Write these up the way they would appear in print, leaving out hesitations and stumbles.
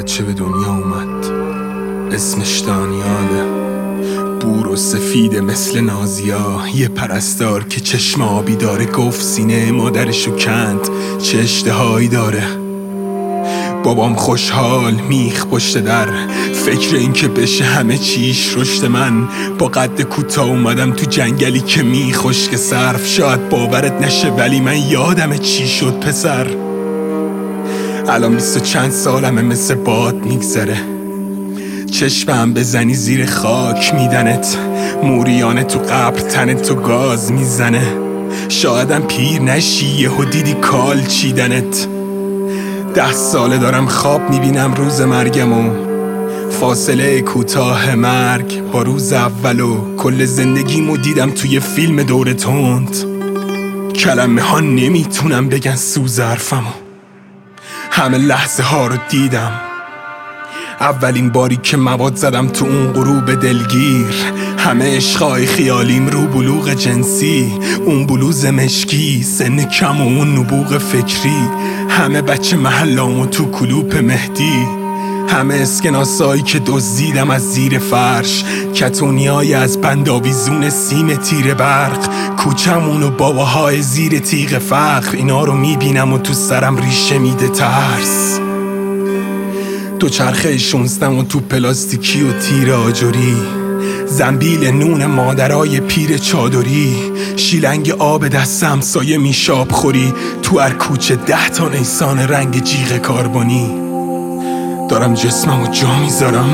بچه به دنیا اومد، اسمش دانیاله. بور و سفیده مثل نازیا، یه پرستار که چشم آبی داره. گفت سینه مادرشو کند، چه اشتهایی داره. بابام خوشحال میخ پشت در، فکر این که بشه همه چیش رشد. من با قد کوتاه اومدم تو جنگلی که خشک صرف. شاید باورت نشه ولی من یادم چی شد پسر. الان 20 و چند سالمه، مثل باد میگذره. چشمم بزنی زیر خاک میدنت، موریانه تو قبر تنت تو گاز میزنه. شایدم پیر نشی یهو دیدی کال چیدنت. 10 ساله دارم خواب میبینم روز مرگمو، فاصله کوتاه مرگ با روز اولو. کل زندگیمو دیدم توی فیلم دور تند، کلمه ها نمیتونم بگن سوز حرفمو. همه لحظه ها رو دیدم، اولین باری که مواد زدم تو اون غروب دلگیر. همه عشقای خیالیم رو بلوغ جنسی، اون بلوز مشکی سن کم و اون نبوغ فکری. همه بچه محلامو تو کلوپ مهدی، همه اسکناسایی که دزدیدم از زیر فرش. کتونیای از بنداویزون سیم تیر برق، کوچمون و باباهای زیر تیغ فقر. اینا رو میبینم و تو سرم ریشه میده ترس. دو چرخه 16 و تو پلاستیکی و تیر آجوری، زنبیل نون مادرای پیر چادری. شیلنگ آب دستم سایه میشاب خوری، تو هر کوچه 10 تا نیسان رنگ جیغ کاربونی. دارم جسممو جا میذارم،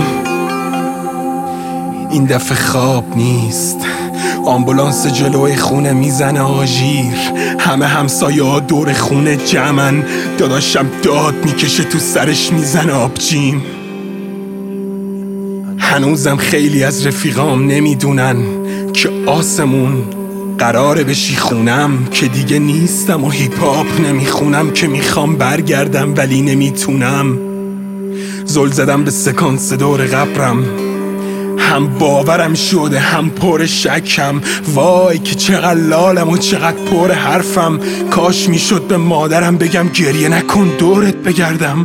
این دفعه خواب نیست. آمبولانس جلوی خونه میزنه آژیر، همه همسایه ها دور خونه جمعن. داداشم داد میکشه تو سرش میزنه آبجیم. هنوزم خیلی از رفیقام نمیدونن که آسمون قراره بشی خونم. که دیگه نیستم و هیپ هاپ نمیخونم، که میخوام برگردم ولی نمیتونم. زل زدم به سکانس دور قبرم، هم باورم شده هم پر شکم. وای که چقدر لالم و چقدر پر حرفم. کاش میشد به مادرم بگم گریه نکن دورت بگردم.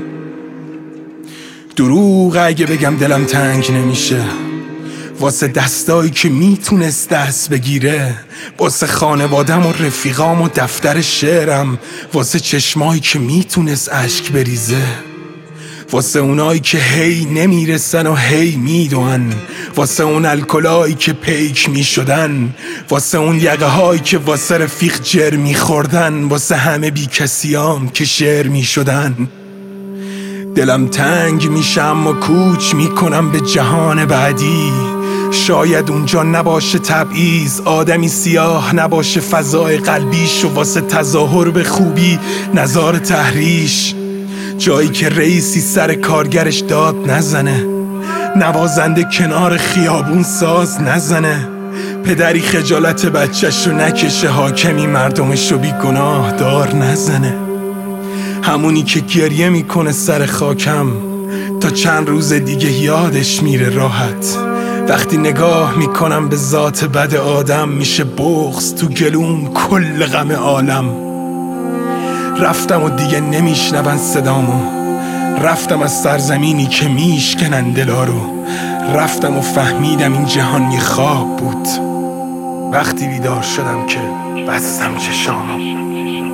دروغ اگه بگم دلم تنگ نمیشه، واسه دستایی که میتونست دست بگیره. واسه خانوادم و رفیقام و دفتر شعرم، واسه چشمایی که میتونست اشک بریزه. واسه اونایی که هی نمیرسن و هی میدون، واسه اون الکلایی که پیک میشدن، واسه اون یقه هایی که واسه رفیق جر میخوردن، واسه همه بی کسیام که شعر میشدن. دلم تنگ میشه اما کوچ میکنم به جهان بعدی. شاید اونجا نباشه تبعیض، آدمی سیاه نباشه فضای قلبیش. و واسه تظاهر به خوبی نزار تحریش، جایی که رئیسی سر کارگرش داد نزنه، نوازنده کنار خیابون ساز نزنه، پدری خجالت بچه‌شو نکشه، حاکمی مردمشو بی گناه دار نزنه. همونی که گریه میکنه سر خاکم، تا چند روز دیگه یادش میره راحت. وقتی نگاه میکنم به ذات بد آدم، میشه بغض تو گلوم کل غم عالم. رفتم و دیگه نمیشنون صدامو، رفتم از سرزمینی که میشکنن دلا رو. رفتم و فهمیدم این جهان یه خواب بود. وقتی بیدار شدم که بستم چشامو.